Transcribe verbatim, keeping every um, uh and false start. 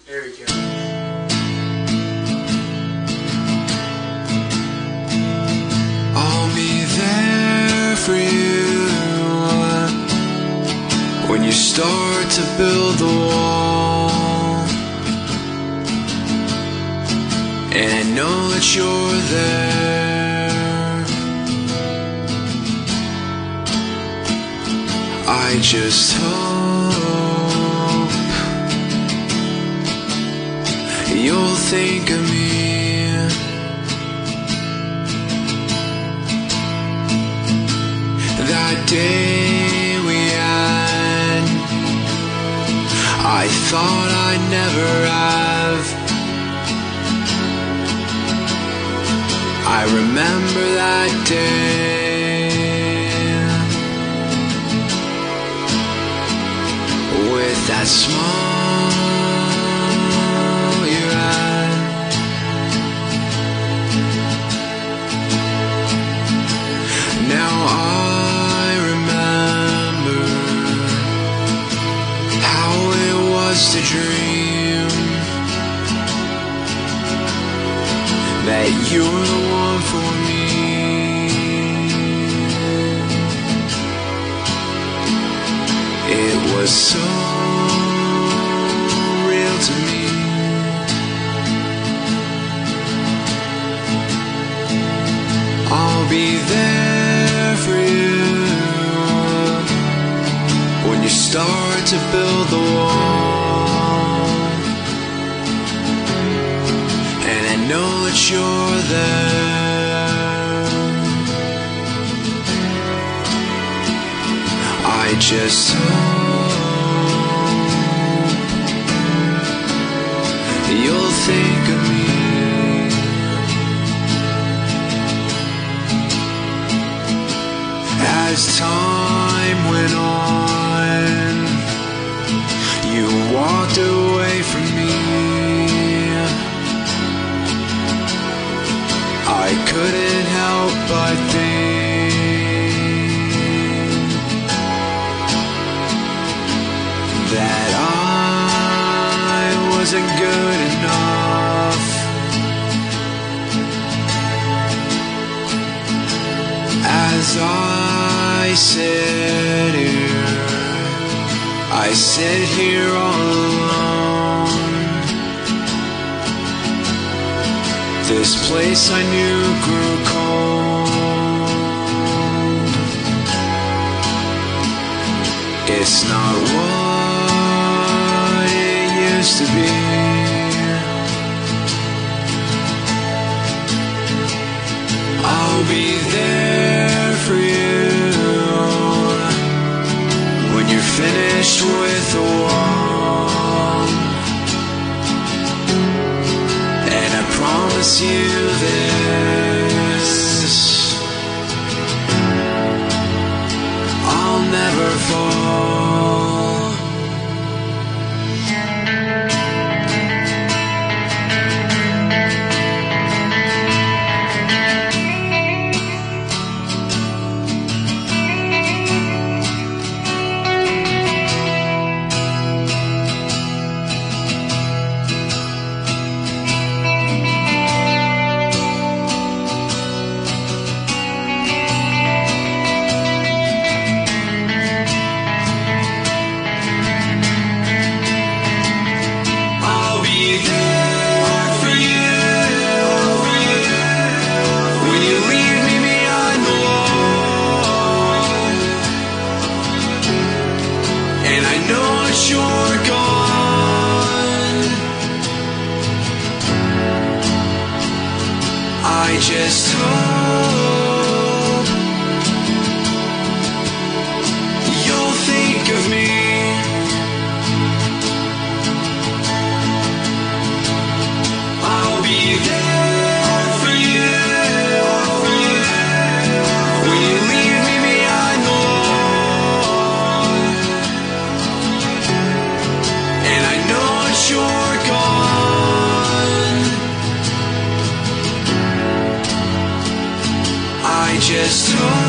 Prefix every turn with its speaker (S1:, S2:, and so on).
S1: There we go.
S2: I'll be there for you when you start to build the wall, and I know that you're there. I just hope you'll think of me that day we had. I thought I'd never have. I remember that day with that smile you had. Now I remember how it was to dream that you're the one for me. It was so real to me. I'll be there for you when you start to build the wall, and I know that you're there. I just hope you'll think of me as time went on. You walked away from me. I couldn't help but think that I wasn't good enough. As I sit here, I sit here all alone. This place I knew grew cold. It's not what it used to be. I'll be there for you when you're finished with the wall, and I promise you this: I'll never fall. You're gone. I just hope you'll think of me I'll be there for you when you leave me behind the wall, and I know that you're gone. I just hope